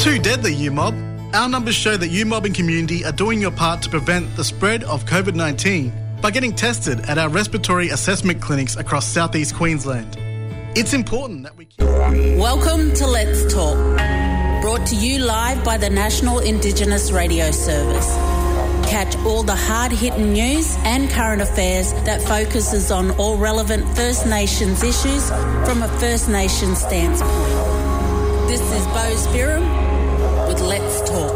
Too deadly, UMob. Our numbers show that UMob and community are doing your part to prevent the spread of COVID-19 by getting tested at our respiratory assessment clinics across southeast Queensland. It's important that we... Welcome to Let's Talk, brought to you live by the National Indigenous Radio Service. Catch all the hard-hitting news and current affairs that focuses on all relevant First Nations issues from a First Nations standpoint. This is Bo Spiram with Let's Talk.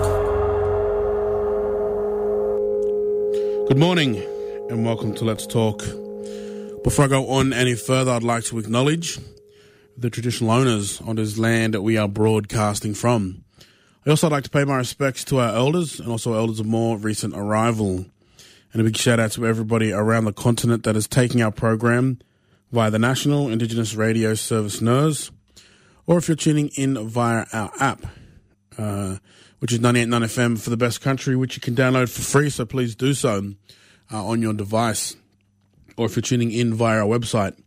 Good morning and welcome to Let's Talk. Before I go on any further, I'd like to acknowledge the traditional owners on this land that we are broadcasting from. I also like to pay my respects to our elders and also elders of more recent arrival. And a big shout out to everybody around the continent that is taking our program via the National Indigenous Radio Service NIRS, or if you're tuning in via our app, which is 98.9 FM for the best country, which you can download for free, so please do so on your device. Or if you're tuning in via our website,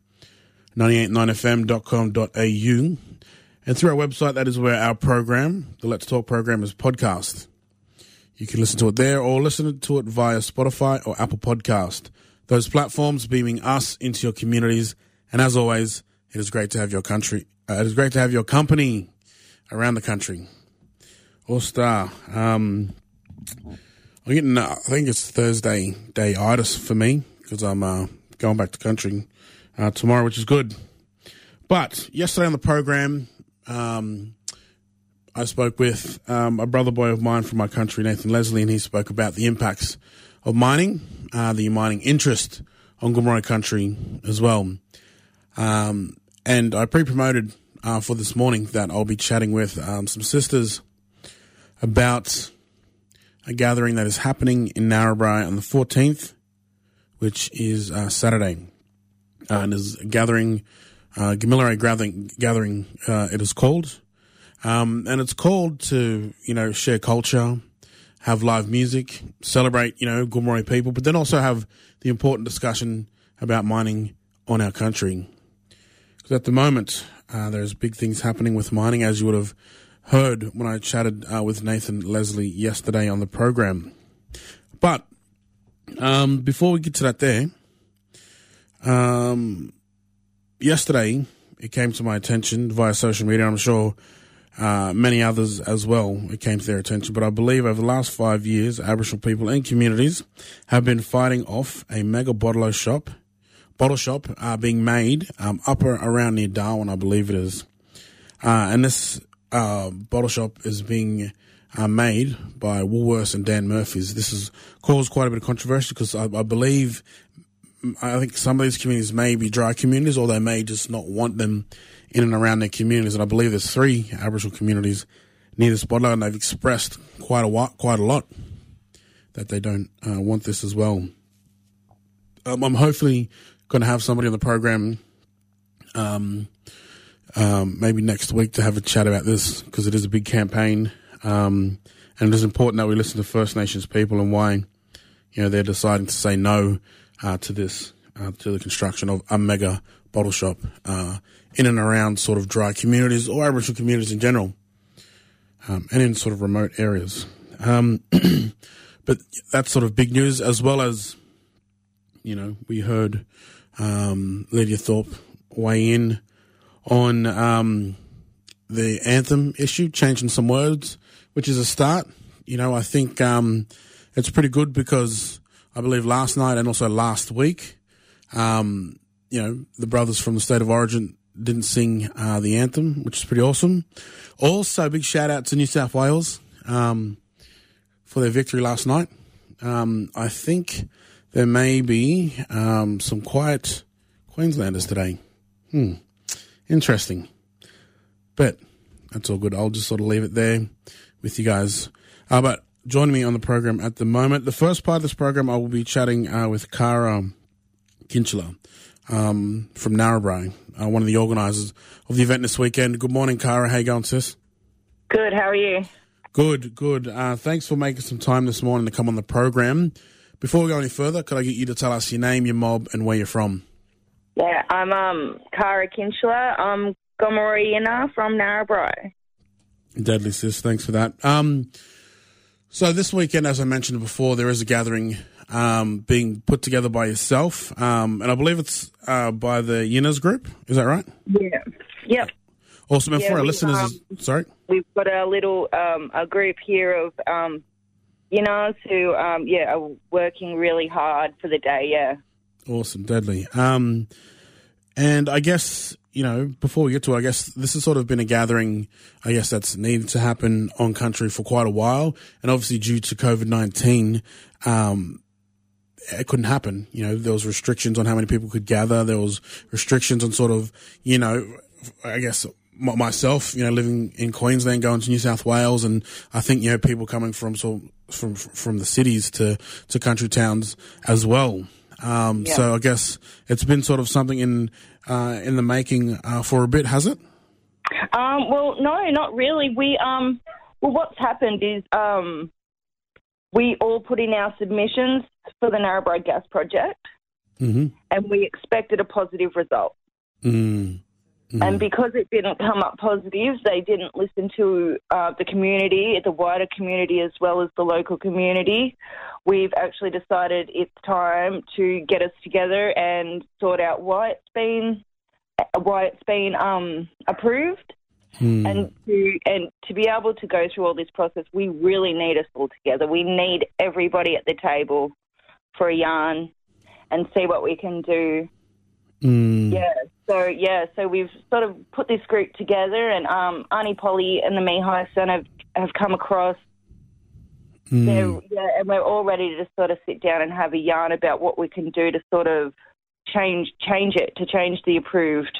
989fm.com.au. And through our website, that is where our program, the Let's Talk program, is podcast. You can listen to it there or listen to it via Spotify or Apple Podcast. Those platforms beaming us into your communities. And as always, it is great to have your country. It is great to have your company around the country. All star. I'm getting, I think it's Thursday day-itis for me because I'm going back to country tomorrow, which is good. But yesterday on the program, I spoke with a brother boy of mine from my country, Nathan Leslie, and he spoke about the impacts of mining, the mining interest on Gomeroi country as well. And I pre-promoted for this morning that I'll be chatting with some sisters about a gathering that is happening in Narrabri on the 14th, which is Saturday. And is a gathering, Gamilaroi gathering, it is called. And it's called to, share culture, have live music, celebrate, Gomeroi people, but then also have the important discussion about mining on our country. Because at the moment, there's big things happening with mining, as you would have heard when I chatted with Nathan Leslie yesterday on the program. But before we get to that there, yesterday it came to my attention via social media. I'm sure many others as well, it came to their attention. But I believe over the last 5 years, Aboriginal people and communities have been fighting off a mega bottle shop being made up around near Darwin, I believe it is. And this bottle shop is being made by Woolworths and Dan Murphy's. This has caused quite a bit of controversy because I think some of these communities may be dry communities, or they may just not want them in and around their communities. And I believe there's 3 Aboriginal communities near this bottle, and they've expressed quite a lot that they don't want this as well. I'm hopefully going to have somebody on the program maybe next week to have a chat about this, because it is a big campaign, and it is important that we listen to First Nations people and why they're deciding to say no to this, to the construction of a mega bottle shop in and around sort of dry communities or Aboriginal communities in general, and in sort of remote areas. But that's sort of big news, as well as, we heard Lydia Thorpe weigh in on the anthem issue, changing some words, which is a start. I think it's pretty good because I believe last night and also last week, the brothers from the state of origin didn't sing the anthem, which is pretty awesome. Also, big shout out to New South Wales for their victory last night. I think there may be some quiet Queenslanders today. Interesting. But that's all good. I'll just sort of leave it there with you guys. But joining me on the program at the moment, the first part of this program, I will be chatting with Kara Kinchler from Narrabri, one of the organisers of the event this weekend. Good morning, Kara. How you going, sis? Good. How are you? Good. Thanks for making some time this morning to come on the program. Before we go any further, could I get you to tell us your name, your mob, and where you're from? Yeah, I'm Kara Kinchler. I'm Gomeroi from Narrabri. Deadly, sis. Thanks for that. So this weekend, as I mentioned before, there is a gathering being put together by yourself, and I believe it's by the Yinners group. Is that right? Yeah. Yep. Awesome. And for our listeners, sorry? We've got a little a group here of Yinners who are working really hard for the day, yeah. Awesome. Deadly. And I guess, before we get to it, I guess this has sort of been a gathering, I guess, that's needed to happen on country for quite a while. And obviously due to COVID-19, it couldn't happen. There was restrictions on how many people could gather. There was restrictions on sort of, I guess, myself, living in Queensland, going to New South Wales. And I think, people coming from the cities to country towns as well. So I guess it's been sort of something in the making for a bit, has it? Well, no, not really. What's happened is we all put in our submissions for the Narrabri Gas Project, and we expected a positive result. And because it didn't come up positive, they didn't listen to the community, the wider community, as well as the local community. We've actually decided it's time to get us together and sort out why it's been approved, and to be able to go through all this process, we really need us all together. We need everybody at the table for a yarn and see what we can do. So we've sort of put this group together, and Auntie Polly and the Mihai Son have come across. And we're all ready to sort of sit down and have a yarn about what we can do to sort of change the approved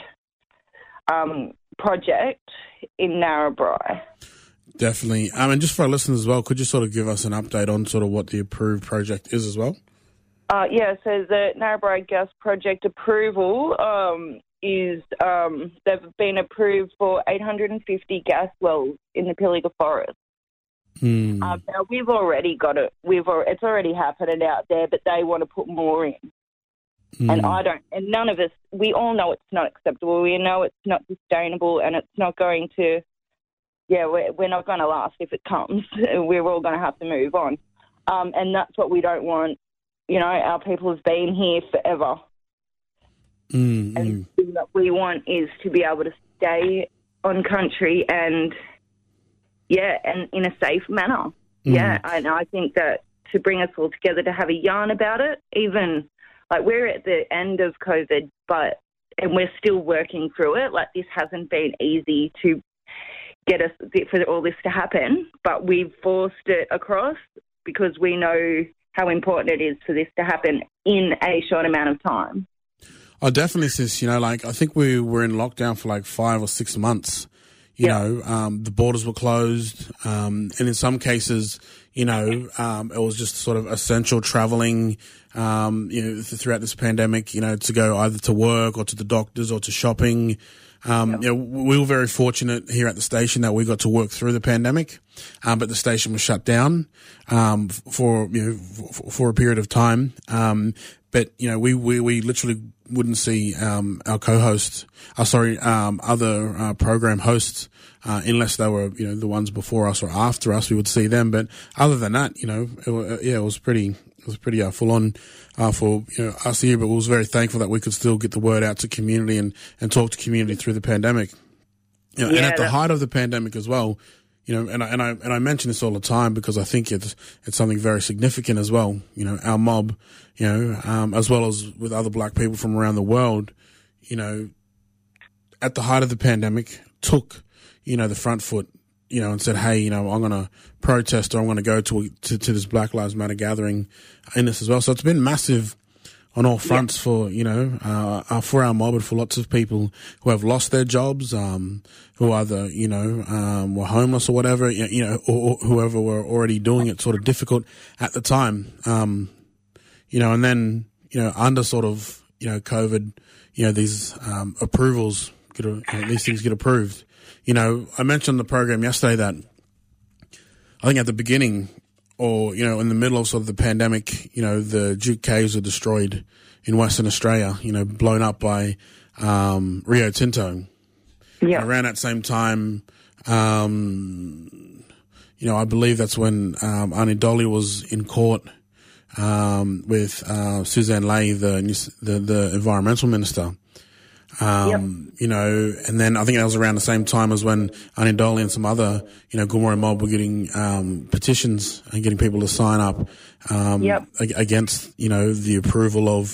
project in Narrabri. Definitely. And just for our listeners as well, could you sort of give us an update on sort of what the approved project is as well? So the Narrabri Gas Project approval is they've been approved for 850 gas wells in the Pilliga Forest. Now we've already got it. It's already happening out there, but they want to put more in. And none of us, we all know it's not acceptable. We know it's not sustainable, and it's not going to, we're not going to last if it comes. We're all going to have to move on. And that's what we don't want. Our people have been here forever. And what we want is to be able to stay on country and in a safe manner. And I think that to bring us all together to have a yarn about it, even like we're at the end of COVID, and we're still working through it. Like, this hasn't been easy to get us for all this to happen, but we've forced it across because we know how important it is for this to happen in a short amount of time. Oh, definitely, sis. I think we were in lockdown for like 5 or 6 months. The borders were closed, and in some cases, it was just sort of essential traveling, throughout this pandemic, to go either to work or to the doctors or to shopping. We were very fortunate here at the station that we got to work through the pandemic, but the station was shut down for a period of time. But we literally wouldn't see our co-hosts, other program hosts, unless they were the ones before us or after us. We would see them, but other than that, it was pretty full on for us here. But we was very thankful that we could still get the word out to community and talk to community through the pandemic. And at the height of the pandemic as well. And I mention this all the time because I think it's something very significant as well. Our mob, as well as with other black people from around the world, at the height of the pandemic, took, the front foot, and said, hey, I'm going to protest, or I'm going to go to this Black Lives Matter gathering in this as well. So it's been massive on all fronts for our mob and for lots of people who have lost their jobs, who either, were homeless or whatever, or whoever were already doing it sort of difficult at the time. And then, under sort of, COVID, these approvals, these things get approved. I mentioned on the program yesterday that I think at the beginning, or, in the middle of sort of the pandemic, the Duke Caves were destroyed in Western Australia, blown up by Rio Tinto. Yeah. And around that same time, I believe that's when Arnie Dolly was in court with Suzanne Ley, the environmental minister. And then I think that was around the same time as when Arnie Dolly and some other, Gomeroi mob were getting petitions and getting people to sign up against, the approval of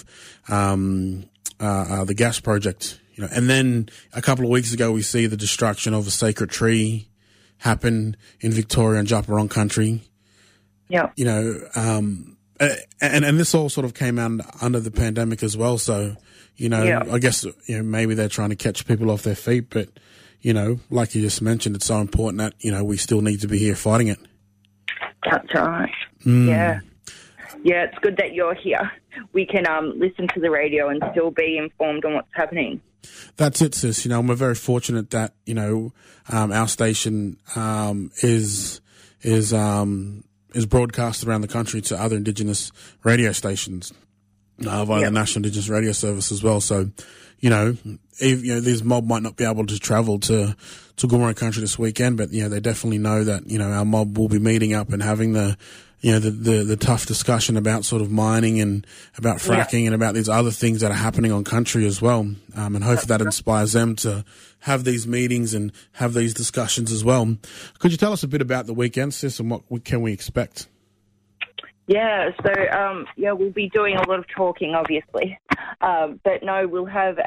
the gas project. And then a couple of weeks ago, we see the destruction of a sacred tree happen in Victoria and Djab Wurrung country. Yeah. And this all sort of came out under the pandemic as well. So, I guess, maybe they're trying to catch people off their feet. But, like you just mentioned, it's so important that, we still need to be here fighting it. That's right. Yeah. Yeah, it's good that you're here. We can listen to the radio and still be informed on what's happening. That's it, sis. And we're very fortunate that, our station is broadcast around the country to other Indigenous radio stations via the National Indigenous Radio Service as well. So, these mob might not be able to travel to Gomeroi country this weekend, but, they definitely know that, our mob will be meeting up and having the tough discussion about sort of mining and about fracking and about these other things that are happening on country as well. And hopefully that inspires them to have these meetings and have these discussions as well. Could you tell us a bit about the weekend, sis, and what can we expect? Yeah, so, we'll be doing a lot of talking, obviously. But no, we'll have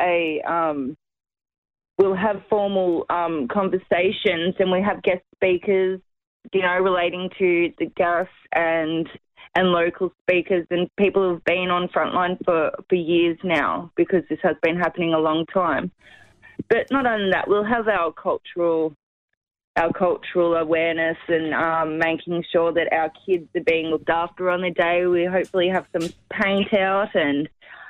formal conversations, and we have guest speakers, relating to the gas and local speakers and people who've been on frontline for years now, because this has been happening a long time. But not only that, we'll have our cultural awareness and making sure that our kids are being looked after on the day. We hopefully have some paint out and,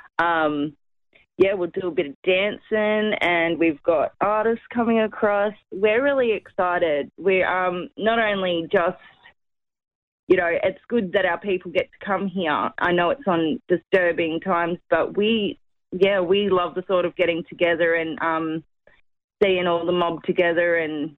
we'll do a bit of dancing, and we've got artists coming across. We're really excited. We're not only just, it's good that our people get to come here. I know it's on disturbing times, but we love the sort of getting together and seeing all the mob together and,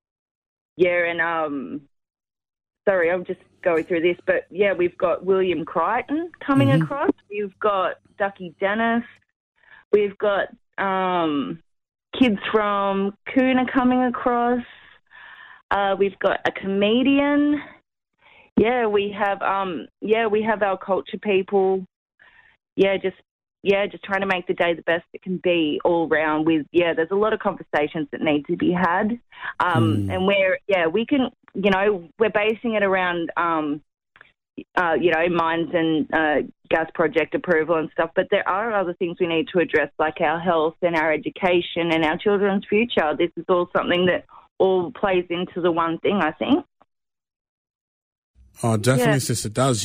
sorry, I'm just going through this, but, we've got William Crichton coming across. We've got Ducky Dennis. We've got kids from Kuna coming across. We've got a comedian. We have our culture people. Just trying to make the day the best it can be all round. There's a lot of conversations that need to be had, and we're basing it around mines and gas project approval and stuff, but there are other things we need to address, like our health and our education and our children's future. This is all something that all plays into the one thing, I think. Oh, definitely, sis, it does.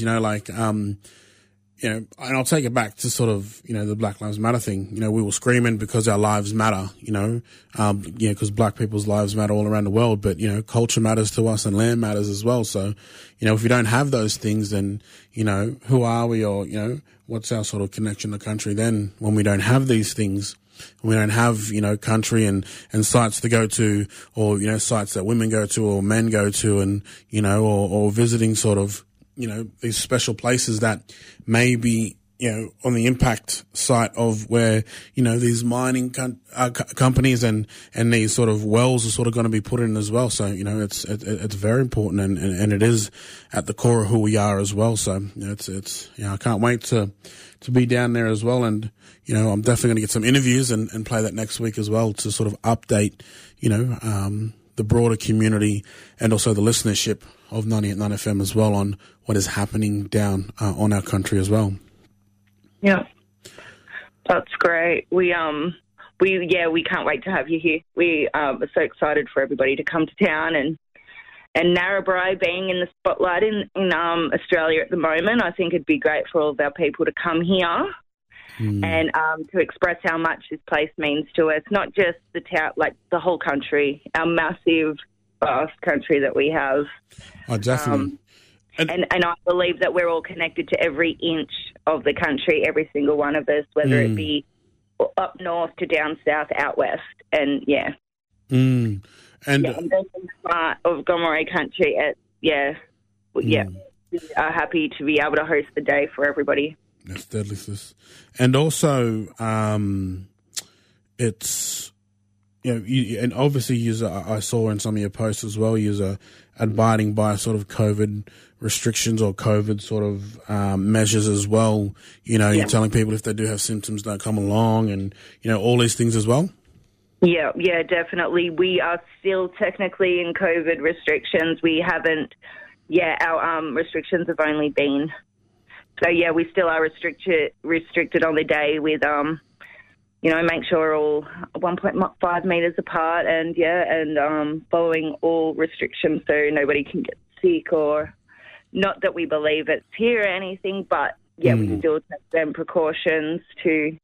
And I'll take it back to sort of, the Black Lives Matter thing. We were screaming because our lives matter, because black people's lives matter all around the world. But, culture matters to us and land matters as well. So, if we don't have those things, then, who are we, or, what's our sort of connection to country then when we don't have these things? We don't have, country and sites to go to, or, sites that women go to or men go to, and, or visiting sort of, these special places that may be, on the impact site of where, these mining companies and these sort of wells are sort of going to be put in as well. So, it's very important and it is at the core of who we are as well. So, I can't wait to be down there as well. And, I'm definitely going to get some interviews and play that next week as well to sort of update, the broader community and also the listenership of 98.9 FM as well on what is happening down on our country as well. Yeah, that's great. We can't wait to have you here. We are so excited for everybody to come to town, and Narrabri being in the spotlight in Australia at the moment. I think it'd be great for all of our people to come here and to express how much this place means to us, not just the town, like the whole country, our massive, vast country that we have. Oh, definitely. And I believe that we're all connected to every inch of the country, every single one of us, whether it be up north to down south, out west, and And yeah, the part of Gomeroi country, we are happy to be able to host the day for everybody. That's deadly, sis. And also, it's, and obviously I saw in some of your posts as well, you're abiding by sort of COVID restrictions or COVID sort of measures as well. You're telling people if they do have symptoms, don't come along, and, all these things as well. Yeah, definitely. We are still technically in COVID restrictions. We haven't, our restrictions have only been, so we still are restricted on the day with, make sure we're all 1.5 metres apart and following all restrictions so nobody can get sick, or not that we believe it's here or anything, but we still take them precautions to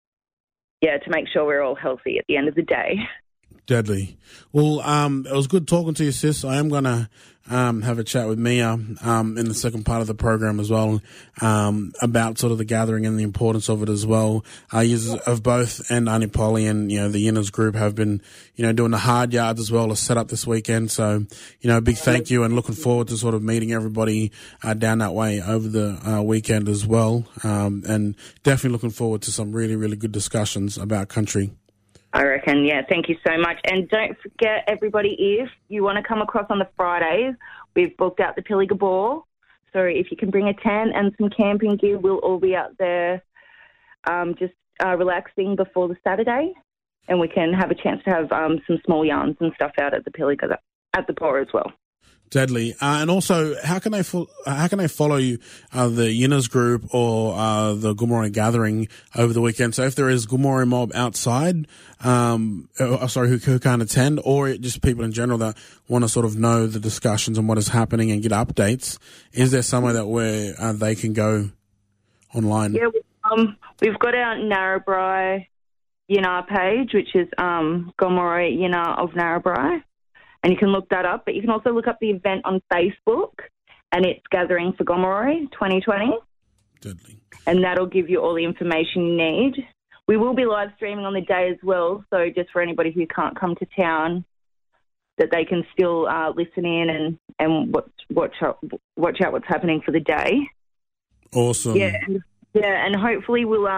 make sure we're all healthy at the end of the day. Deadly. Well, it was good talking to you, sis. I am going to have a chat with Mia in the second part of the program as well about sort of the gathering and the importance of it as well. Users of both and Auntie Polly and, the Yinners group have been, doing the hard yards as well to set up this weekend. So, a big thank you and looking forward to sort of meeting everybody down that way over the weekend as well. And definitely looking forward to some really, really good discussions about country. I reckon, thank you so much. And don't forget, everybody, if you want to come across on the Fridays, we've booked out the Pilliga Ball. So if you can bring a tent and some camping gear, we'll all be out there just relaxing before the Saturday. And we can have a chance to have some small yarns and stuff out at the Pilliga, at the bar as well. Deadly. And also, how can they follow you, the Yinners group or the Gomeroi gathering over the weekend? So if there is Gomeroi mob outside, who can't attend, or just people in general that want to sort of know the discussions and what is happening and get updates, is there somewhere where they can go online? Yeah, we've got our Narrabri Yinnar page, which is Gomeroi Yinnar of Narrabri. And you can look that up, but you can also look up the event on Facebook, and it's Gathering for Gomeroi 2020. Deadly. And that'll give you all the information you need. We will be live streaming on the day as well, so just for anybody who can't come to town, that they can still listen in and watch out what's happening for the day. Awesome. Yeah, and hopefully we'll,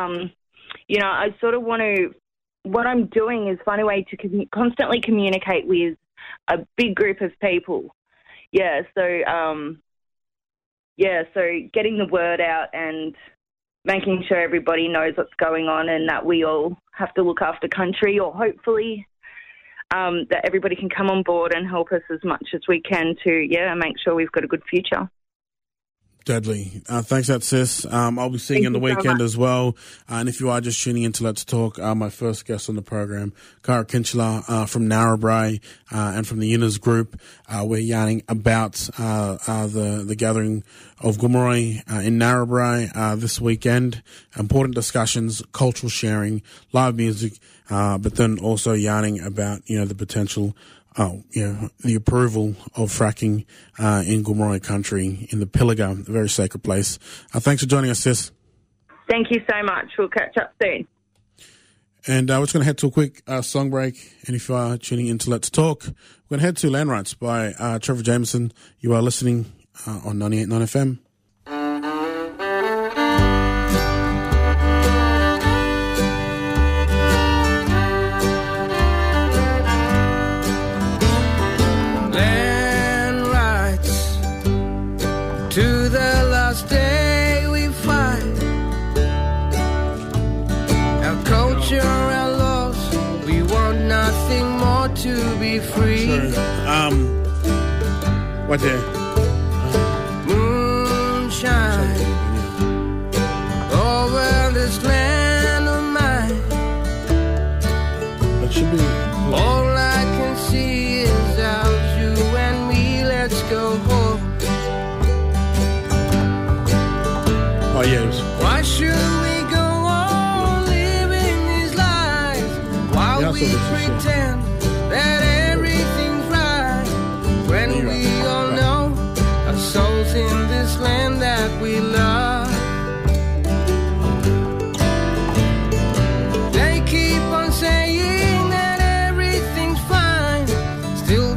I sort of want to, what I'm doing is find a way to constantly communicate with a big group of people. So getting the word out and making sure everybody knows what's going on and that we all have to look after country, or hopefully that everybody can come on board and help us as much as we can to, make sure we've got a good future. Deadly. Thanks, that sis. I'll be seeing you on the weekend as well. And if you are just tuning in to Let's Talk, my first guest on the program, Cara Kinchler from Narrabri and from the Yinners group. We're yarning about the gathering of Gomeroi in Narrabri this weekend. Important discussions, cultural sharing, live music, but then also yarning about the potential. The approval of fracking in Gomeroi country, in the Pilliga, a very sacred place. Thanks for joining us, sis. Thank you so much. We'll catch up soon. And we're just going to head to a quick song break. And if you are tuning in to Let's Talk, we're going to head to Land Rights by Trevor Jameson. You are listening on 98.9 FM. To the last day we fight. Our culture, our laws, we want nothing more to be free. Sorry. What there? Moonshine over this land of mine. That should be. All I can see is out you and me. Let's go home. Oh, yes. Why should we go on living these lives while we pretend that everything's right, when we all know our souls in this land that we love? They keep on saying that everything's fine, still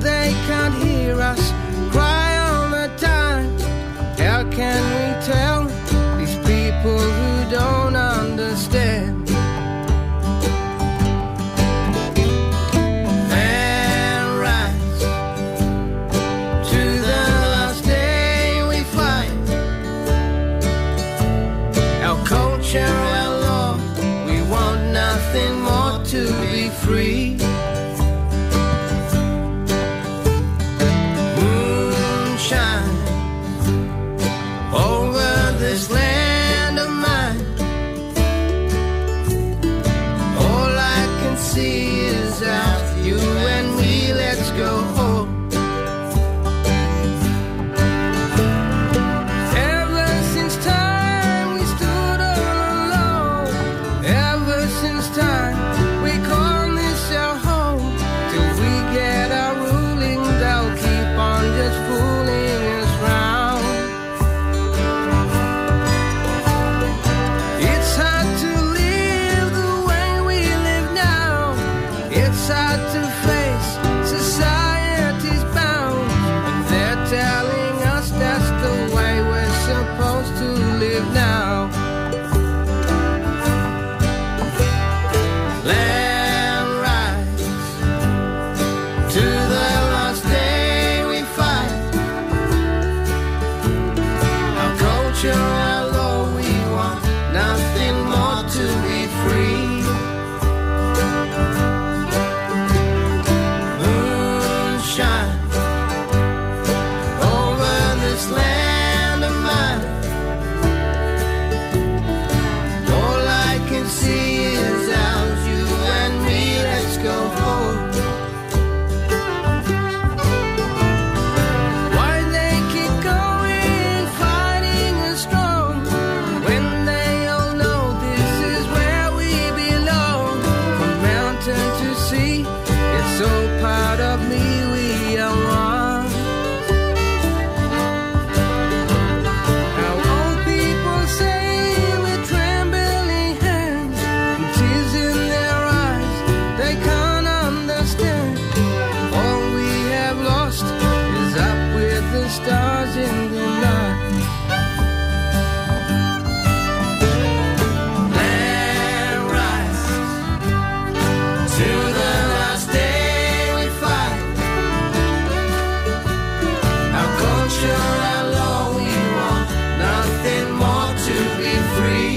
sure I'll always want nothing more to be free.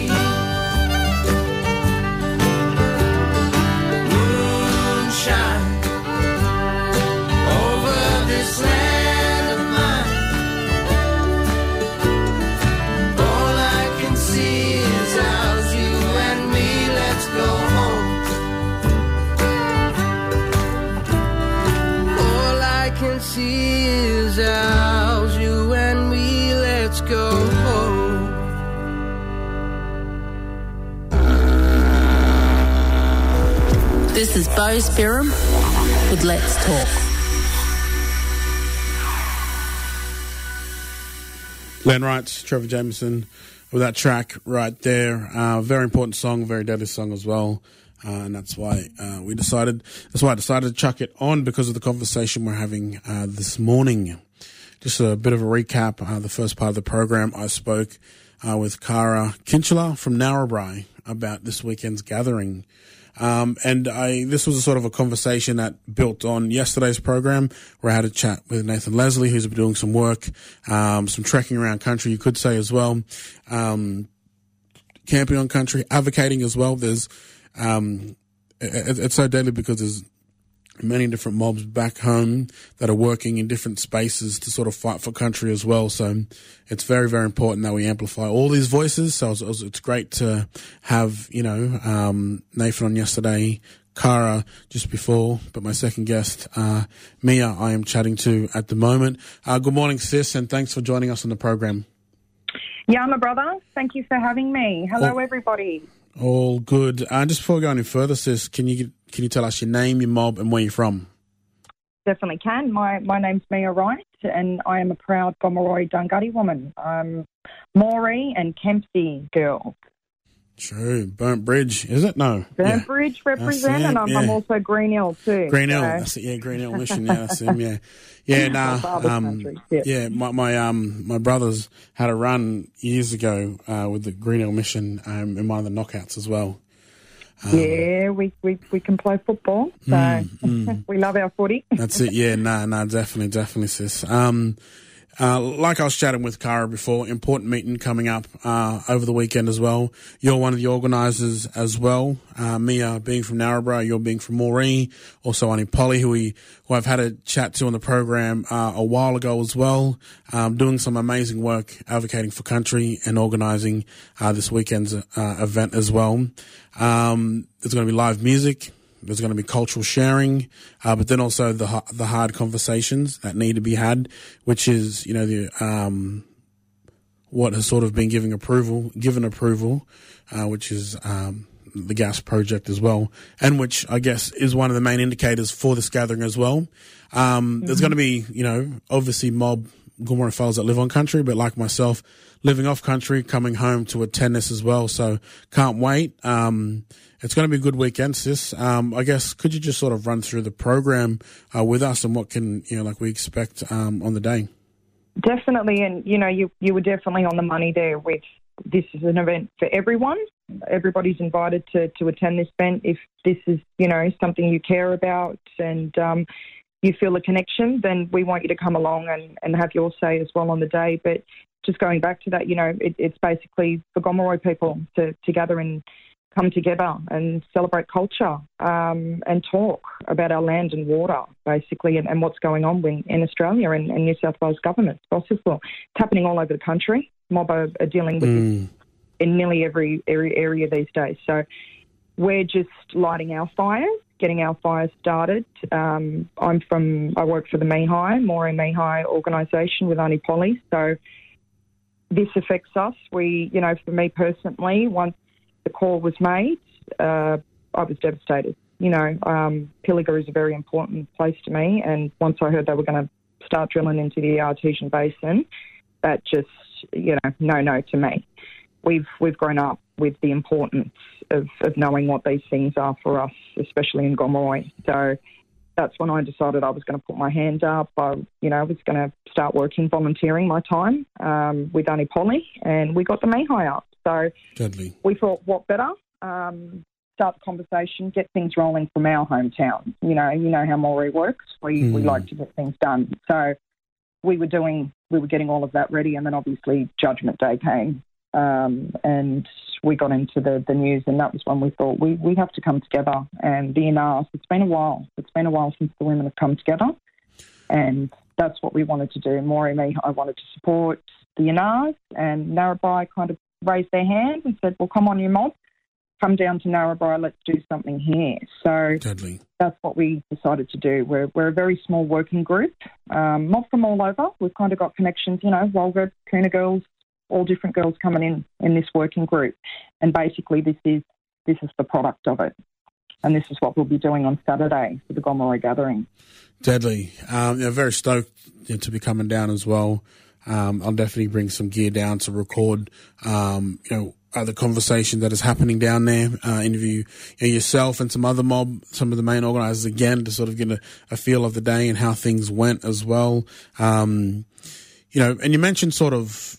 Moonshine over this land of mine. All I can see is ours, you and me, let's go home. All I can see is ours, you and me, let's go home. This is Bo Spirum with Let's Talk. Len Wright, Trevor Jameson, with that track right there. Very important song, very deadly song as well. And that's why I decided to chuck it on, because of the conversation we're having this morning. Just a bit of a recap. The first part of the program, I spoke with Cara Kinchler from Narrabri about this weekend's gathering. This was a sort of a conversation that built on yesterday's program, where I had a chat with Nathan Leslie, who's been doing some work, some trekking around country, you could say as well, camping on country, advocating as well. There's, it's so deadly because there's many different mobs back home that are working in different spaces to sort of fight for country as well. So it's very, very important that we amplify all these voices. So it's great to have, Nathan on yesterday, Cara just before, but my second guest, Mia, I am chatting to at the moment. Good morning, sis, and thanks for joining us on the program. Yeah, my brother. Thank you for having me. Hello, everybody. All good. Just before we go any further, sis, can you tell us your name, your mob, and where you're from? Definitely can. My name's Mia Wright, and I am a proud Gomeroi Dunghutti woman. I'm Moree and Kempsey girl. True. Burnt Bridge, is it? No. Burnt Bridge represent, and I'm also Green Hill too. Green Hill, that's it, yeah, Green Hill Mission, yeah, that's him, yeah. Yeah, my brothers had a run years ago with the Green Hill Mission in one of the knockouts as well. We can play football, so we love our footy. That's it, yeah, definitely, sis. Like I was chatting with Cara before, important meeting coming up over the weekend as well. You're one of the organisers as well. Mia being from Narrabri, you're being from Moree. Also Annie Polly, who I've had a chat to on the program a while ago as well, doing some amazing work advocating for country and organising this weekend's event as well. There's going to be live music. There's going to be cultural sharing, but then also the hard conversations that need to be had, which is, what has sort of been given approval, which is the gas project as well, and which I guess is one of the main indicators for this gathering as well. There's going to be, obviously mob Gomeroi fellas that live on country, but like myself, living off country, coming home to attend this as well. So can't wait. It's going to be a good weekend, sis. I guess, could you just sort of run through the program with us and what can, we expect on the day? Definitely, and, you were definitely on the money there with this is an event for everyone. Everybody's invited to attend this event. If this is, something you care about and you feel a connection, then we want you to come along and have your say as well on the day. But just going back to that, it's basically for Gomeroi people to gather and come together and celebrate culture and talk about our land and water, basically, and what's going on in Australia and New South Wales government. It's happening all over the country. Mob are dealing with this in nearly every area these days. So we're just lighting our fires, getting our fires started. I work for the Moree Mihai organisation with Annie Polly. So this affects us. For me personally, once the call was made, I was devastated. Pilliga is a very important place to me, and once I heard they were going to start drilling into the Artesian Basin, that just, no to me. We've grown up with the importance of knowing what these things are for us, especially in Gomeroi. So that's when I decided I was going to put my hand up. I was going to start volunteering my time with Annie Polly, and we got the Mihai up. So Deadly. We thought, what better? Start the conversation, get things rolling from our hometown. You know how Moree works. We like to get things done. So we were doing we were getting all of that ready, and then obviously Judgment Day came, and we got into the news, and that was when we thought we have to come together. And the Inars, it's been a while. It's been a while since the women have come together, and that's what we wanted to do. Me, I wanted to support the Inars, and Narrabri kind of raised their hand and said, well, come on, you mob, come down to Narrabri, let's do something here. So Deadly. That's what we decided to do. We're a very small working group, mob from all over. We've kind of got connections, Walgett, Cooner girls, all different girls coming in this working group. And basically this is the product of it. And this is what we'll be doing on Saturday for the Gomeroi gathering. Deadly. Very stoked to be coming down as well. I'll definitely bring some gear down to record, the conversation that is happening down there, interview yourself and some of the main organisers again to sort of get a feel of the day and how things went as well. And you mentioned sort of,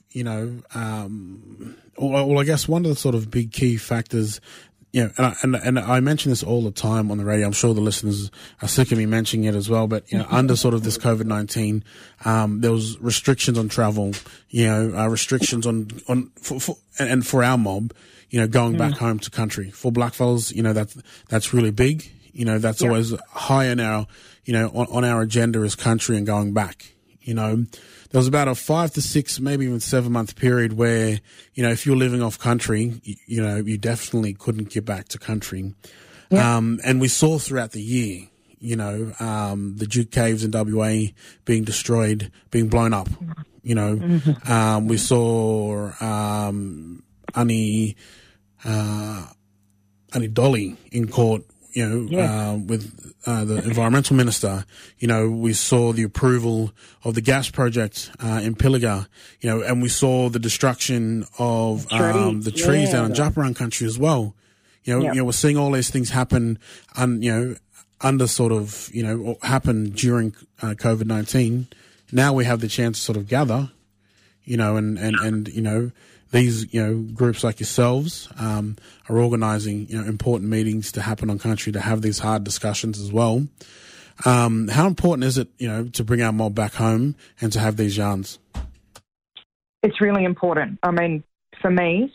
I guess one of the sort of big key factors, and I mention this all the time on the radio. I'm sure the listeners are sick of me mentioning it as well. But under sort of this COVID-19, there was restrictions on travel. Restrictions on for our mob, going back home to country. For blackfellas, that's really big. That's always high on our on our agenda is country and going back. There was about a 5 to 6, maybe even 7 month period where, if you're living off country, you definitely couldn't get back to country. Yeah. And we saw throughout the year, the Duke Caves in WA being destroyed, being blown up. We saw, Annie Dolly in court, with the environmental minister. We saw the approval of the gas project in Pilliga, and we saw the destruction of the trees down in Djaparang country as well. We're seeing all these things happen, under sort of, happen during COVID-19. Now we have the chance to sort of gather, and these, groups like yourselves are organising, important meetings to happen on country to have these hard discussions as well. How important is it, to bring our mob back home and to have these yarns? It's really important. I mean, for me,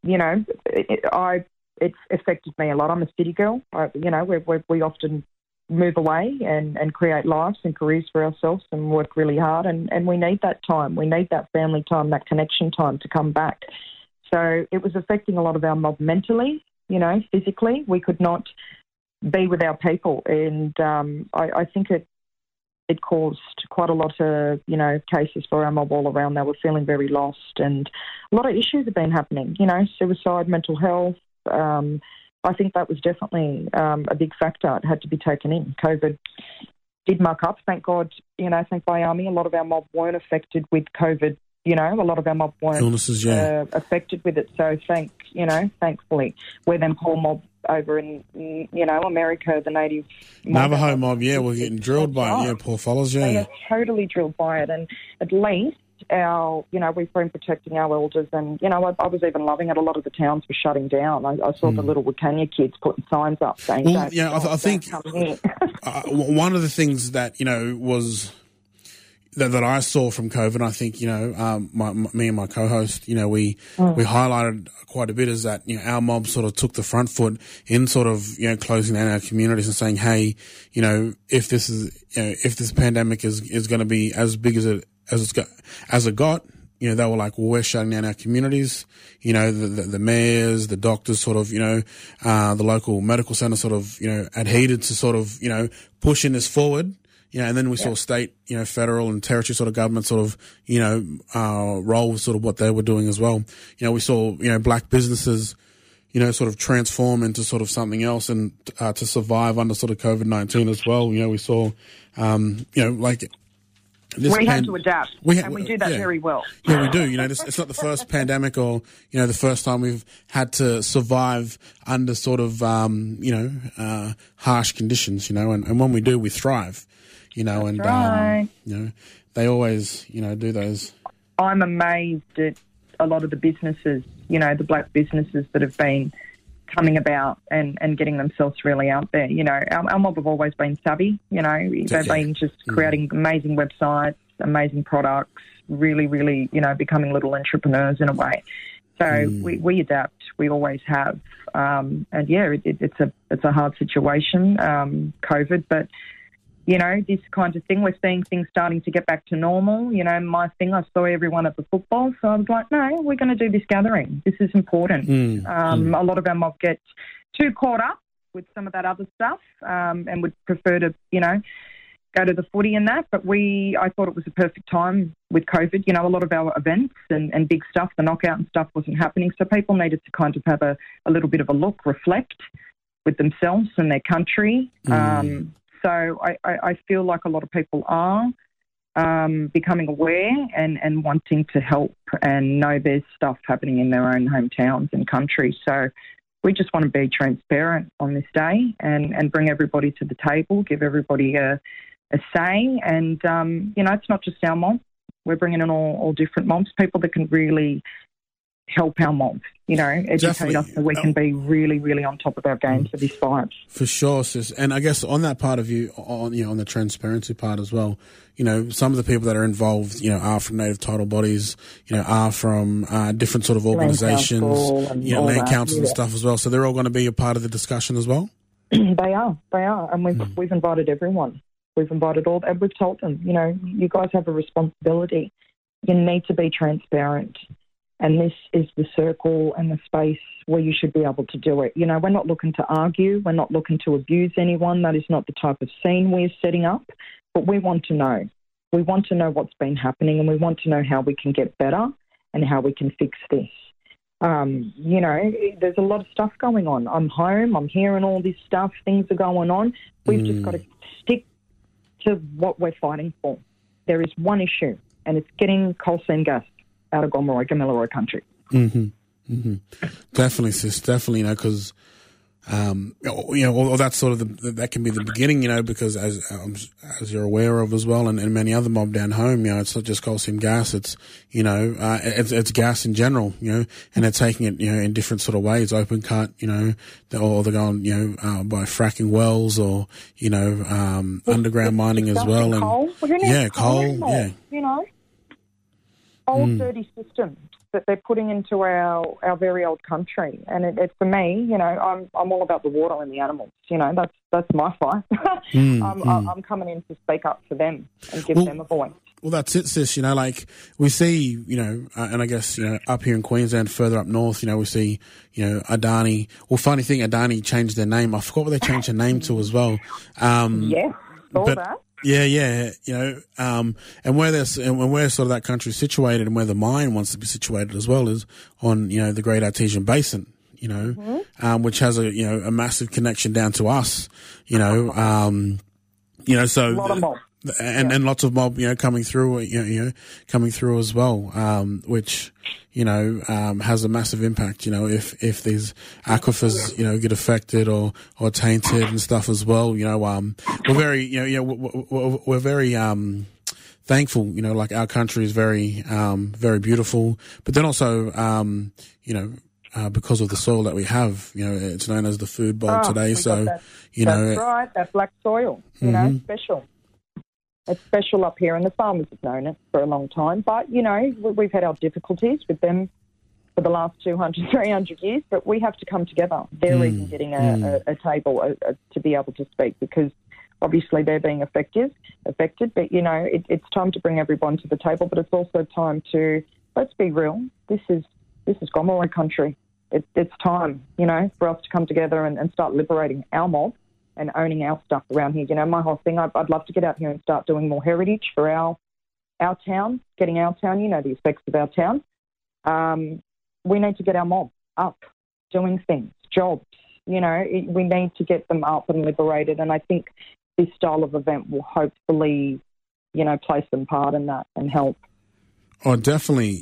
it's affected me a lot. I'm a city girl. We often move away and create lives and careers for ourselves and work really hard, and we need that time. We need that family time, that connection time to come back. So it was affecting a lot of our mob mentally, physically. We could not be with our people, and I think it caused quite a lot of, cases for our mob all around. They were feeling very lost, and a lot of issues have been happening, suicide, mental health. I think that was definitely a big factor. It had to be taken in. COVID did muck up. Thank God, thank Bayami, a lot of our mob weren't affected with COVID. A lot of our mob weren't illnesses, affected with it. So thankfully, we're them poor mob over in, America, the native Navajo mob, we're getting drilled by it, poor fellas, They are totally drilled by it, and at least we've been protecting our elders, and, I was even loving it. A lot of the towns were shutting down. I saw the little Wicania kids putting signs up saying, I think one of the things that, was that I saw from COVID, I think, me and my co-host, we highlighted quite a bit is that, our mob sort of took the front foot in sort of, closing down our communities and saying, hey, if this pandemic is going to be as big as it got, they were like, well, we're shutting down our communities. The mayors, the doctors sort of, the local medical center sort of, adhered to sort of, pushing this forward. And then we saw state, federal and territory sort of government sort of, roll with sort of what they were doing as well. We saw, black businesses, sort of transform into sort of something else and, to survive under sort of COVID-19 as well. We saw, like, we had to adapt, and we do that very well. Yeah, we do. It's not the first pandemic or, the first time we've had to survive under sort of, harsh conditions, and when we do, we thrive, That's right. They always, do those. I'm amazed at a lot of the businesses, the black businesses that have been coming about and getting themselves really out there. Our mob have always been savvy, they've been just creating amazing websites, amazing products, really, really, becoming little entrepreneurs in a way. So we adapt. We always have. It's a hard situation, COVID, but, this kind of thing, we're seeing things starting to get back to normal. My thing, I saw everyone at the football, so I was like, no, we're going to do this gathering. This is important. A lot of our mob get too caught up with some of that other stuff and would prefer to, go to the footy and that. But I thought it was a perfect time with COVID. A lot of our events and big stuff, the knockout and stuff wasn't happening. So people needed to kind of have a little bit of a look, reflect with themselves and their country. So I feel like a lot of people are becoming aware and wanting to help and know there's stuff happening in their own hometowns and countries. So we just want to be transparent on this day and bring everybody to the table, give everybody a say. And, it's not just our mob. We're bringing in all different mobs, people that can really help our mob, educate us so we can be really, really on top of our game for this fight. For sure, sis. And I guess on that part of you, on the transparency part as well, some of the people that are involved, are from native title bodies, are from different sort of organisations, land councils and stuff as well. So they're all going to be a part of the discussion as well? They are. And we've invited everyone. We've invited all, and we've told them, you guys have a responsibility. You need to be transparent. And this is the circle and the space where you should be able to do it. We're not looking to argue. We're not looking to abuse anyone. That is not the type of scene we're setting up. But we want to know. We want to know what's been happening, and we want to know how we can get better and how we can fix this. There's a lot of stuff going on. I'm home. I'm hearing all this stuff. Things are going on. We've just got to stick to what we're fighting for. There is one issue, and it's getting coal seam gas out of Gomeroi country. Definitely, sis. Definitely, because or that's sort of that can be the beginning, because as you're aware of as well, and many other mob down home, it's not just coal seam gas. It's it's gas in general, and they're taking it, in different sort of ways, open cut, or they're going, by fracking wells or underground mining as well, and coal. Coal, old dirty systems that they're putting into our very old country. And it for me, I'm all about the water and the animals. That's my fight. I'm coming in to speak up for them and give them a voice. Well, that's it, sis. We see, and I guess, up here in Queensland, further up north, we see, Adani. Well, funny thing, Adani changed their name. I forgot what they changed their name to as well. Yes, that. Yeah, and where where sort of that country is situated and where the mine wants to be situated as well is on, the Great Artesian Basin, which has a massive connection down to us, so a lot of mob. And lots of mob, coming through, coming through as well, which, has a massive impact, if these aquifers, get affected or tainted and stuff as well. We're very, we're very, thankful, like our country is very, very beautiful, but then also, because of the soil that we have, it's known as the food bowl today. So, that's right, that black soil, special. It's special up here, and the farmers have known it for a long time. But, we've had our difficulties with them for the last 200, 300 years, but we have to come together. They're even getting a table to be able to speak, because obviously they're being affected. But, it's time to bring everyone to the table, but it's also time to, let's be real, this is Gomeroi country. It's time, for us to come together and start liberating our mob and owning our stuff around here. My whole thing, I'd love to get out here and start doing more heritage for our town, getting our town, the effects of our town. We need to get our mob up, doing things, jobs, we need to get them up and liberated. And I think this style of event will hopefully, play some part in that and help. Oh, definitely,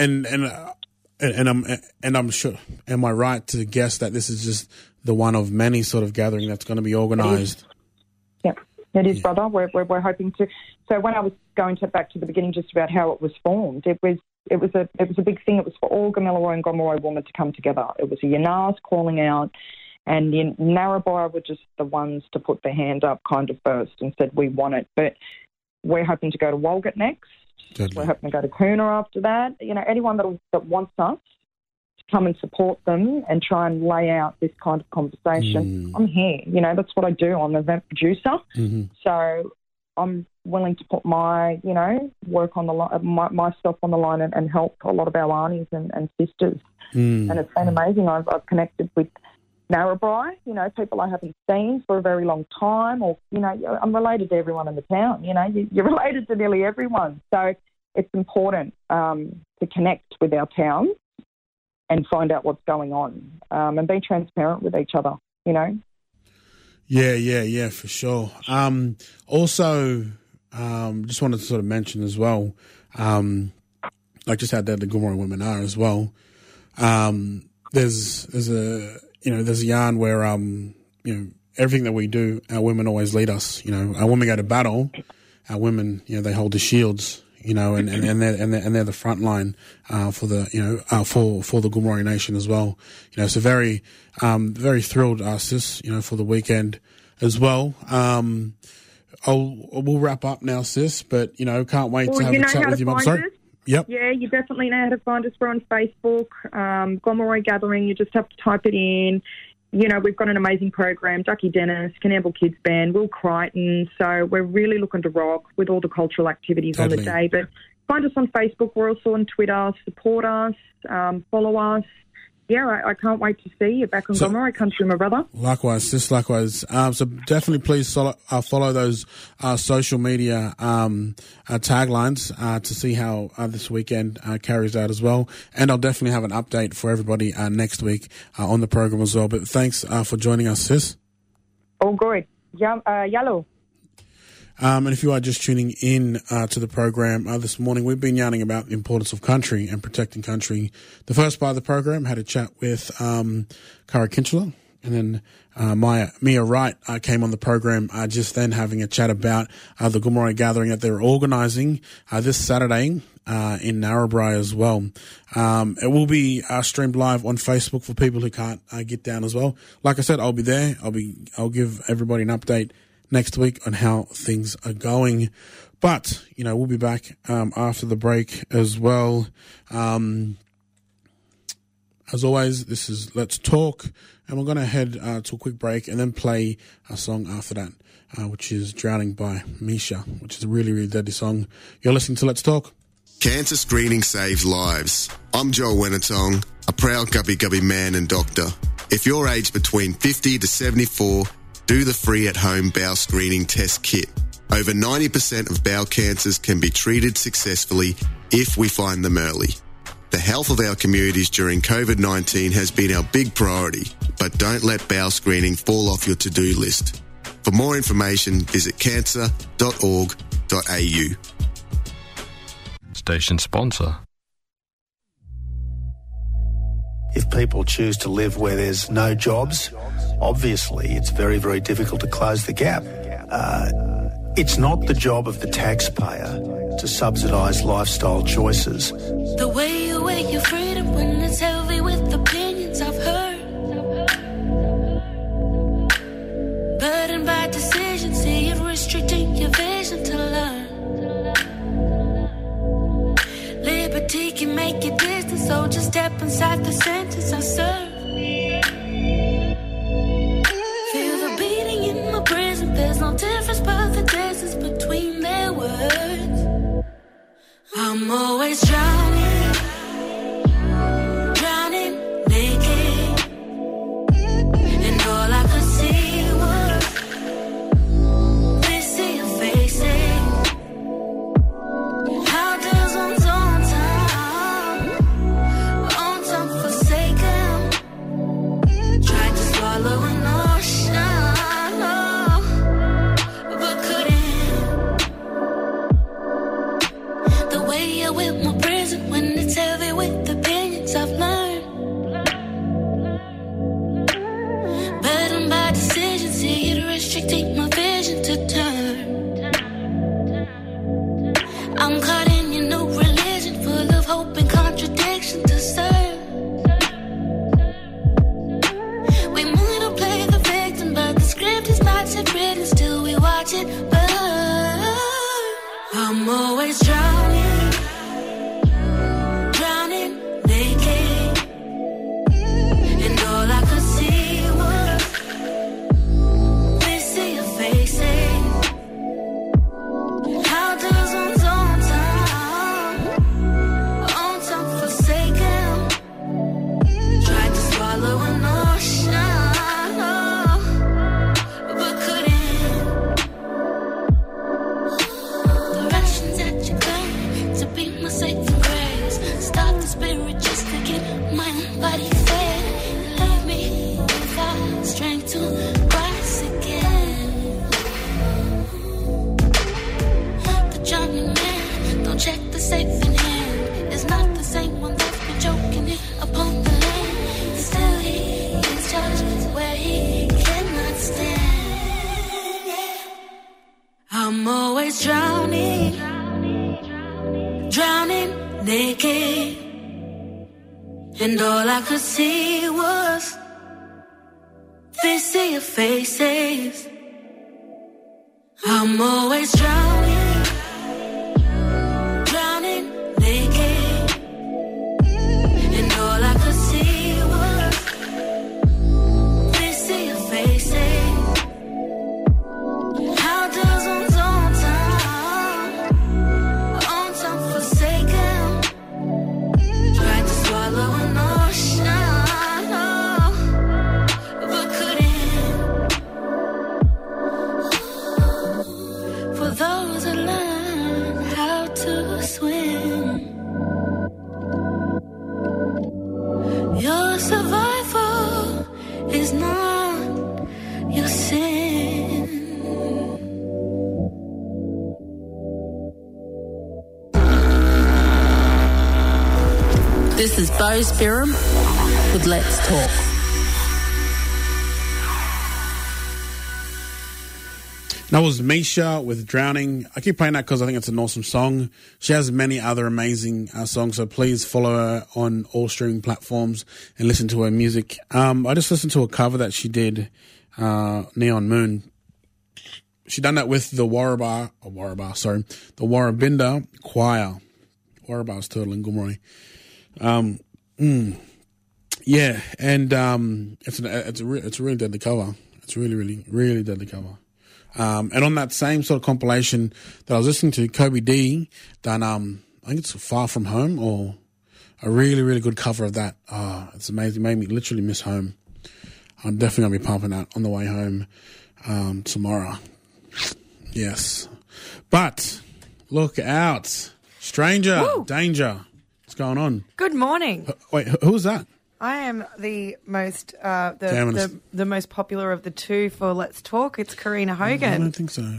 and I'm sure, am I right to guess that this is just the one of many sort of gathering that's going to be organised? Yeah, it is, brother. We're hoping to. So when I was going back to the beginning, just about how it was formed, it was a big thing. It was for all Gamilaroi and Gomeroi women to come together. It was a Yanars calling out, and Narrabri were just the ones to put their hand up kind of first and said we want it. But we're hoping to go to Walgett next. Deadly. We're hoping to go to Kuna after that. You know, anyone that wants us to come and support them and try and lay out this kind of conversation, I'm here. You know, that's what I do. I'm an event producer. So I'm willing to put my, you know, work on the myself on the line and help a lot of our aunties and sisters. And it's been amazing. I've connected with Narrabri, you know, people I haven't seen for a very long time, or, you know, I'm related to everyone in the town. You know, you're related to nearly everyone. So it's important to connect with our towns and find out what's going on and be transparent with each other, you know. Yeah, for sure. Also, just wanted to sort of mention as well, like just how dead the Gomeroi women are as well. There's a yarn where, you know, everything that we do, our women always lead us. You know, our women go to battle, our women, you know, they hold the shields, you know, and they're the front line, for the, you know, for the Gomeroi Nation as well. You know, so very thrilled, sis, you know, for the weekend as well. We'll wrap up now, sis, but, you know, can't wait to have a chat with you, Mum. Sorry. Yep. Yeah, you definitely know how to find us. We're on Facebook, Gomeroi Gathering. You just have to type it in. You know, we've got an amazing program, Ducky Dennis, Coonamble Kids Band, Will Crichton. So we're really looking to rock with all the cultural activities on the day. But find us on Facebook. We're also on Twitter. Support us, follow us. Yeah, I can't wait to see you back on Gomeroi country, my brother. Likewise, sis, likewise. So definitely please follow those social media taglines to see how this weekend carries out as well. And I'll definitely have an update for everybody next week on the program as well. But thanks for joining us, sis. All good. Yellow. And if you are just tuning in to the program this morning, we've been yarning about the importance of country and protecting country. The first part of the program had a chat with Kara Kinchler, and then Mia Wright came on the program just then having a chat about the Gomeroi Gathering that they're organising this Saturday in Narrabri as well. It will be streamed live on Facebook for people who can't get down as well. Like I said, I'll be there. I'll give everybody an update next week on how things are going. But, you know, we'll be back after the break as well. As always, this is Let's Talk, and we're going to head to a quick break and then play a song after that, which is Drowning by Misha, which is a really, really deadly song. You're listening to Let's Talk. Cancer screening saves lives. I'm Joel Winnetong, a proud Gubby Gubby man and doctor. If you're aged between 50 to 74, do the free at-home bowel screening test kit. Over 90% of bowel cancers can be treated successfully if we find them early. The health of our communities during COVID-19 has been our big priority, but don't let bowel screening fall off your to-do list. For more information, visit cancer.org.au. Station sponsor. If people choose to live where there's no jobs, obviously it's very, very difficult to close the gap. It's not the job of the taxpayer to subsidise lifestyle choices. The way you weigh your freedom when it's heavy with opinions I've heard. Burdened by decisions, see it restricting your vision to learn. Liberty can make you distant, so just step inside the sentence I serve. Feel the beating in my prison, there's no difference but the distance between their words. I'm always drowning, naked, and all I could see was this in your faces. How does one's own time forsaken? Tried to swallow an ocean, but couldn't. The way I whip my prison when it's heavy with opinions I've learned. Burdened by decisions, see it restricting my vision to turn. I'm caught in your new religion, full of hope and contradiction to serve. We might all play the victim, but the script is not yet written, still we watch it burn. the safe in hand is not the same one that's been joking it upon the land. Still he is judged where he cannot stand. I'm always drowning, drowning naked, and all I could see was this sea of faces. I'm always drowning, drowning naked, and all I could see was this sea of faces. How does one's own time forsaken, try to swallow an ocean, but couldn't. For those that learn how to swim, your survival is not your sin. This is Bo Spirum with Let's Talk. That was Misha with Drowning. I keep playing that because I think it's an awesome song. She has many other amazing songs, so please follow her on all streaming platforms and listen to her music. I just listened to a cover that she did, Neon Moon. She done that with the the Warrabinda Choir. Warrabar's Turtle in Gomeroi. Yeah, and it's a really deadly cover. It's really deadly cover. And on that same sort of compilation that I was listening to, Kobe D done, I think it's Far From Home, or a really good cover of that. It's amazing. It made me literally miss home. I'm definitely going to be pumping that on the way home tomorrow. Yes. But look out. Stranger, Woo! danger. What's going on? Good morning. Wait, who's that? I am the most the most popular of the two for Let's Talk. It's Karina Hogan. I don't think so.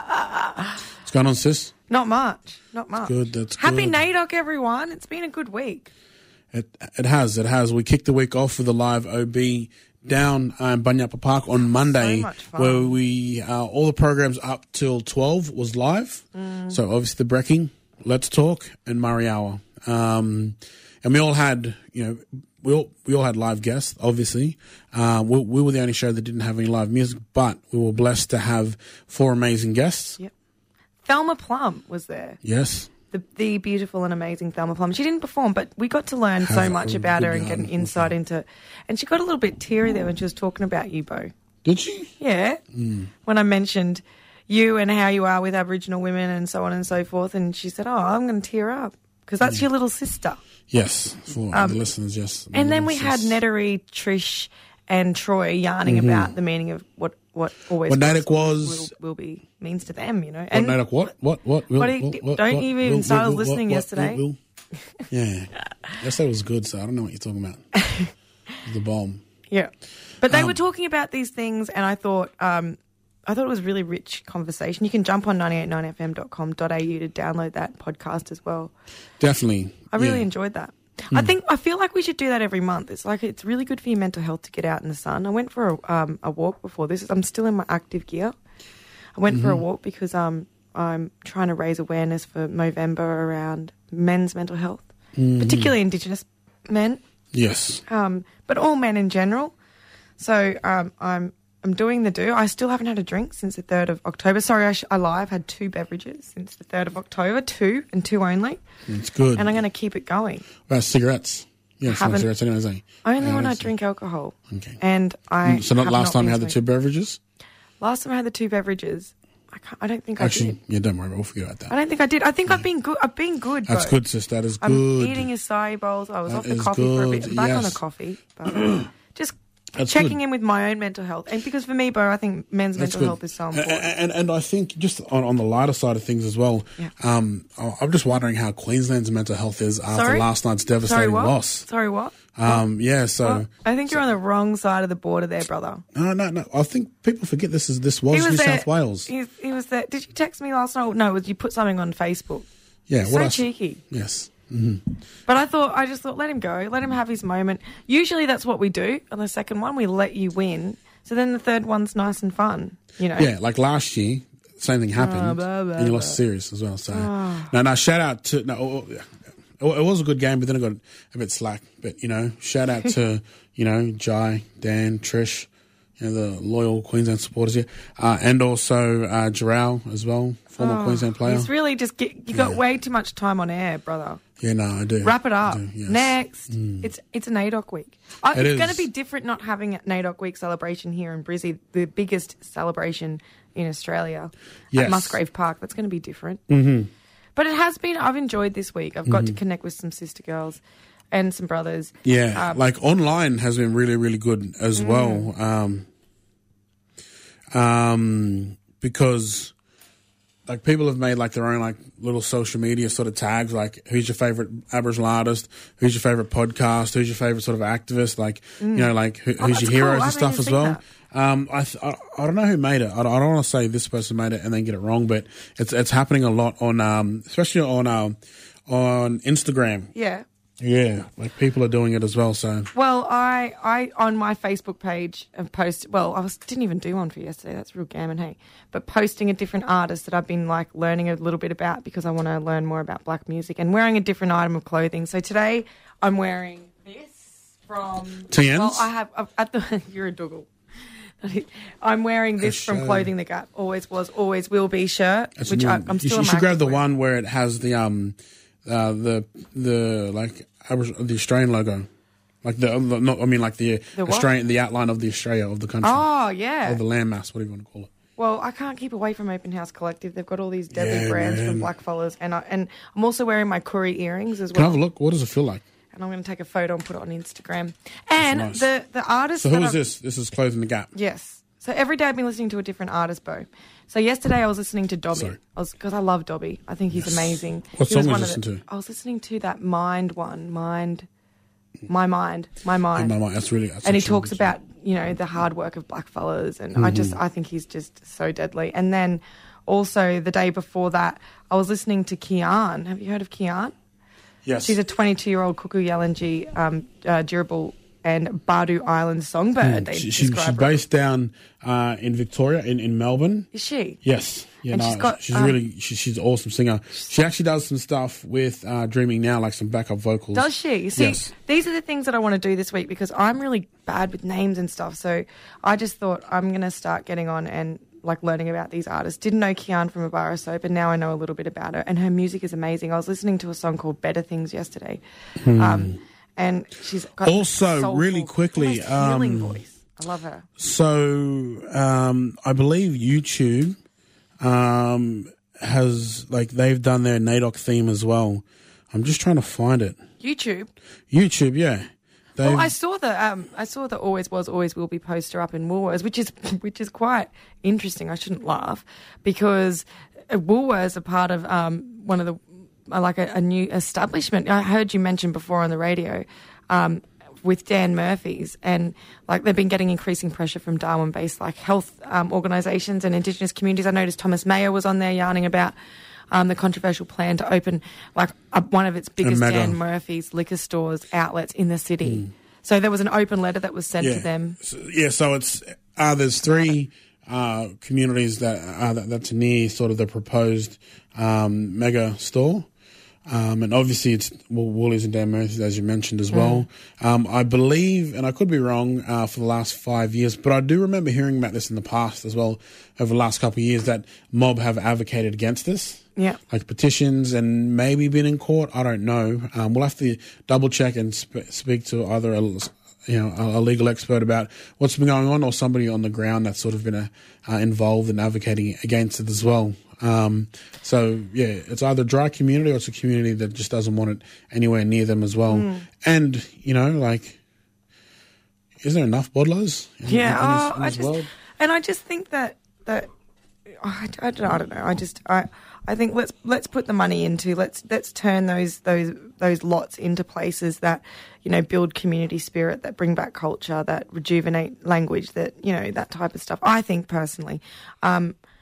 What's going on, sis? Not much. Good. That's Happy good. NAIDOC, everyone. It's been a good week. It has. We kicked the week off with a live OB down in Bunyapa Park on Monday, So much fun. where we all the programs up till 12 was live. So obviously the Brecking, Let's Talk, and Murray Hour. And we all had, we all had live guests, obviously. We were the only show that didn't have any live music, but we were blessed to have 4 amazing guests. Yep. Thelma Plum was there. Yes. The beautiful and amazing Thelma Plum. She didn't perform, but we got to learn so much about her and get an insight into. And she got a little bit teary there when she was talking about you, Bo. Did she? Yeah. When I mentioned you and how you are with Aboriginal women and so on and so forth, and she said, "Oh, I'm going to tear up because that's your little sister." Yes, for the listeners, yes. And then we had Netteri, Trish, and Troy yarning about the meaning of what always what NAIDOC was will be means to them, And NAIDOC what don't you even start listening yesterday? Yeah, yesterday was good, so I don't know what you're talking about. The bomb. Yeah, but they were talking about these things, and I thought it was really rich conversation. You can jump on 989fm.com.au to download that podcast as well. Definitely. I really enjoyed that. I feel like we should do that every month. It's really good for your mental health to get out in the sun. I went for a walk before this. I'm still in my active gear. I went for a walk because I'm trying to raise awareness for Movember around men's mental health, particularly Indigenous men. Yes. But all men in general. So I'm doing the do. I still haven't had a drink since the 3rd of October. Sorry, I lie. I've had 2 beverages since the 3rd of October. 2 and 2 only. It's good. And I'm going to keep it going. What about cigarettes? Yeah, cigarettes anyways. Only when I drink alcohol. Okay. And So not last time you had the 2 beverages? Last time I had the 2 beverages, I don't think I did. Yeah, don't worry. We'll forget about that. I don't think I did. I think I've been good. I've been good, That's good, sis. That is good. I'm eating acai bowls. I was off the coffee for a bit. I'm back on the coffee. But just checking in with my own mental health. And because for me, Bo, I think men's mental health is so important. And I think just on the lighter side of things as well, I'm just wondering how Queensland's mental health is after last night's devastating loss. Sorry, what? Yeah, so... Well, I think you're on the wrong side of the border there, brother. No. I think people forget this was New South Wales. He was there. Did you text me last night? No, you put something on Facebook. Yeah, So cheeky. Yes. But I just thought, let him go. Let him have his moment. Usually that's what we do on the second one. We let you win. So then the third one's nice and fun, you know. Yeah, like last year, same thing happened, and you lost series as well. So, no, shout out to it was a good game, but then it got a bit slack. But shout out to Jai, Dan, Trish, the loyal Queensland supporters here, and also Jarrell as well, former Queensland player. He's really just you got way too much time on air, brother. Yeah, no, I do. Wrap it up. Yes. Next. It's a NAIDOC week. It's going to be different not having a NAIDOC week celebration here in Brizzy, the biggest celebration in Australia at Musgrave Park. That's going to be different. Mm-hmm. But it has been, I've enjoyed this week. I've got to connect with some sister girls and some brothers. Yeah, like online has been really, really good as well. Because like people have made like their own like little social media sort of tags, like who's your favorite Aboriginal artist, who's your favorite podcast, who's your favorite sort of activist, like like who's your heroes and stuff as well. I don't know who made it. I don't want to say this person made it and then get it wrong, but it's happening a lot on especially on Instagram. Yeah. Yeah, like people are doing it as well. So well, I on my Facebook page have posted. Well, didn't even do one for yesterday. That's real gammon, hey. But posting a different artist that I've been like learning a little bit about because I want to learn more about black music and wearing a different item of clothing. So today I'm wearing this from TNs. Well, I have at the you're a doogle. I'm wearing this from Clothing the Gap. Always was, always will be shirt. That's which new. I'm still. You should grab the one where it has the like the Australian logo, like the Australian, the outline of the Australia of the country. Oh yeah, or the landmass, whatever you want to call it. Well, I can't keep away from Open House Collective. They've got all these deadly brands from blackfellas, and I'm also wearing my Kuri earrings as well. Can I have a look? What does it feel like? And I'm going to take a photo and put it on Instagram. And nice. the artist. So who is this? This is Clothing the Gap. Yes. So every day I've been listening to a different artist, Bo. So yesterday I was listening to Dobby. Because I love Dobby. I think he's amazing. What song was you listening to? I was listening to that Mind one. My Mind. That's and he talks about, the hard work of blackfellas. And I think he's just so deadly. And then also the day before that, I was listening to Kian. Have you heard of Kian? Yes. She's a 22-year-old Kuku Yalanji Dirrabul and Bardu Island songbird. She's based down in Victoria, in Melbourne. Is she? Yes. Yeah, and she's an awesome singer. She actually does some stuff with Dreaming Now, like some backup vocals. Does she? See, these are the things that I want to do this week because I'm really bad with names and stuff. So I just thought I'm going to start getting on and like learning about these artists. Didn't know Kian from Abara Soap, and now I know a little bit about her. And her music is amazing. I was listening to a song called Better Things yesterday. And she's got also really quickly healing voice. I love her. So I believe YouTube has they've done their NAIDOC theme as well. I'm just trying to find it. YouTube, yeah. Well, I saw the Always Was, Always Will Be poster up in Woolworths, which is quite interesting. I shouldn't laugh because Woolworths are part of one of the a new establishment. I heard you mention before on the radio with Dan Murphy's, and they've been getting increasing pressure from Darwin-based health organisations and Indigenous communities. I noticed Thomas Mayer was on there yarning about the controversial plan to open one of its biggest Dan Murphy's liquor stores outlets in the city. So there was an open letter that was sent to them. So it's there's three communities that's near sort of the proposed mega store. And obviously it's Woolies and Dan Murphy's, as you mentioned as well. I believe, and I could be wrong, for the last 5 years, but I do remember hearing about this in the past as well, over the last couple of years, that Mob have advocated against this. Yeah. Like petitions and maybe been in court. I don't know. We'll have to double check and speak to either a legal expert about what's been going on, or somebody on the ground that's sort of been involved in advocating against it as well. So yeah, it's either a dry community or it's a community that just doesn't want it anywhere near them as well. And is there enough bottlers in this world? And I just think that I don't know. I think let's put the money into let's turn those lots into places that build community spirit, that bring back culture, that rejuvenate language, that that type of stuff. I think personally.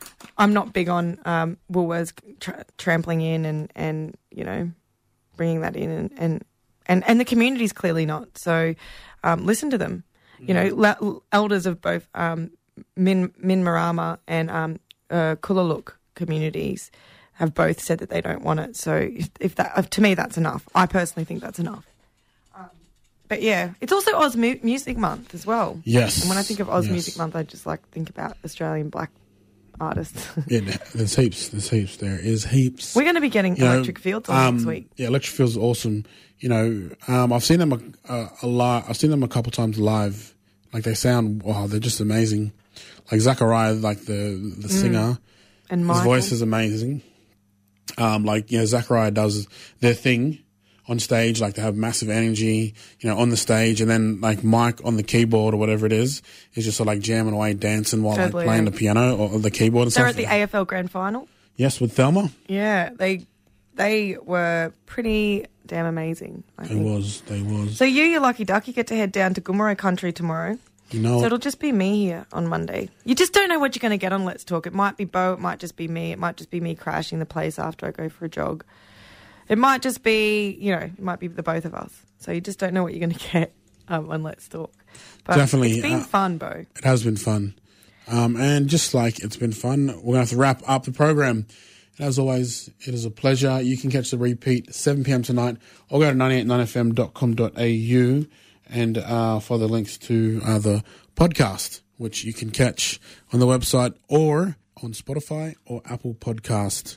I'm not big on Woolworths trampling in and you know, bringing that in and the community's clearly not. So listen to them. You know, elders of both Min Marama and Kulaluk communities have both said that they don't want it. So if that, to me, that's enough. I personally think that's enough. But yeah, it's also Oz Music Month as well. Yes. And when I think of Oz Music Month, I just think about Australian black artists. Yeah, there's heaps. There is heaps. We're going to be getting Electric Fields on next week. Yeah, Electric Fields is awesome. You know, I've seen them a lot. I've seen them a couple times live. Like they sound, wow, they're just amazing. Like Zachariah, like the singer, and Michael. His voice is amazing. Like, you know, Zachariah does their thing on stage, like they have massive energy, you know, on the stage, and then like Mike on the keyboard or whatever it is just sort of like jamming away, dancing while like playing the piano or the keyboard and stuff. They're at the AFL Grand Final. Yes, with Thelma. Yeah, they were pretty damn amazing. They was. So you're lucky duck. You get to head down to Goomera country tomorrow. You know, so it'll just be me here on Monday. You just don't know what you're going to get on Let's Talk. It might be Bo. It might just be me. It might just be me crashing the place after I go for a jog. It might just be, you know, it might be the both of us. So you just don't know what you're going to get on Let's Talk. But definitely, it's been fun, Bo. It has been fun. And just like it's been fun, we're going to have to wrap up the program. And as always, it is a pleasure. You can catch the repeat 7 p.m. tonight or go to 989fm.com.au and follow the links to the podcast, which you can catch on the website or on Spotify or Apple Podcast.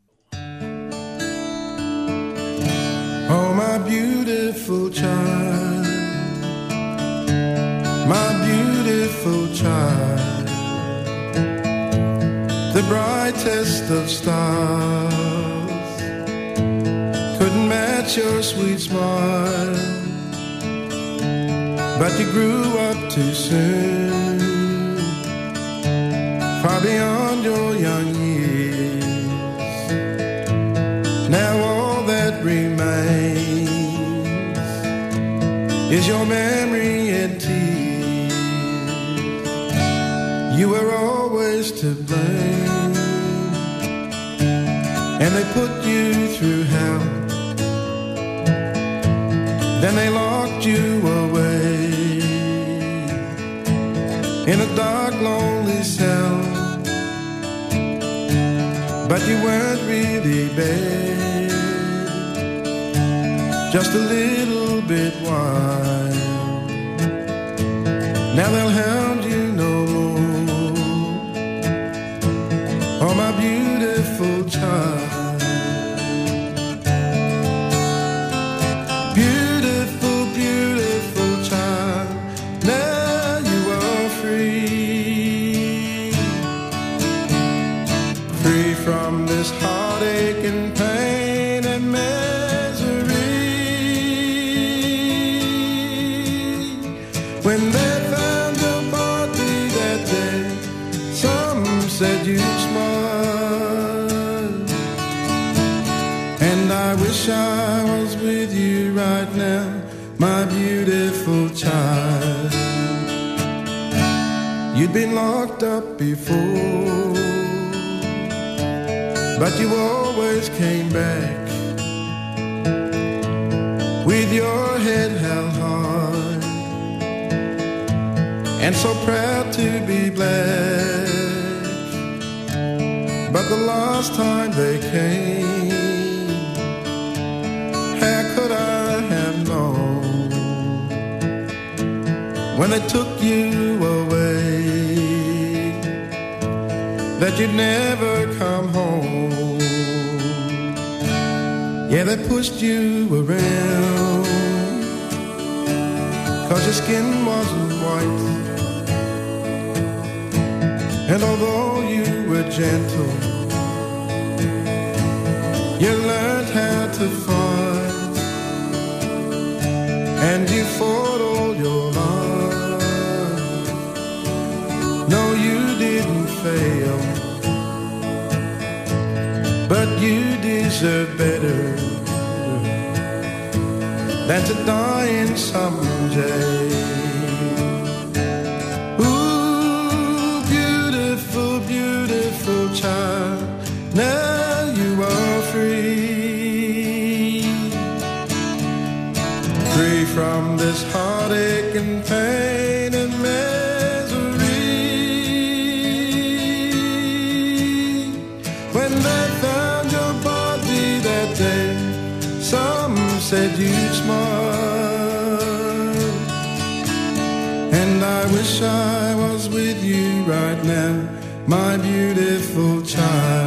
Oh, my beautiful child, my beautiful child, the brightest of stars, couldn't match your sweet smile, but you grew up too soon, far beyond your young years. Now all that remains is your memory and tears. You were always to blame, and they put you through hell. Then they locked you away in a dark, lonely cell. But you weren't really bad, just a little bit wild. Now they'll hound you no more. Oh, my beautiful child, beautiful, beautiful child. Now you are free, free from this heartache and pain and misery. When they found your body that day, some said you'd smile, and I wish I was with you right now, my beautiful child. You'd been locked up before, but you always came back with your head held high, and so proud to be black. But the last time they came, how could I have known, when they took you away, that you'd never come home. Yeah, they pushed you around, 'cause your skin wasn't white, and although you were gentle, you learned how to fight, and you fought all your life. No, you didn't fail, but you deserve better than to die in some jail. Ooh, beautiful, beautiful from this heartache and pain and misery. When they found your body that day, some said you'd smile, and I wish I was with you right now, my beautiful child.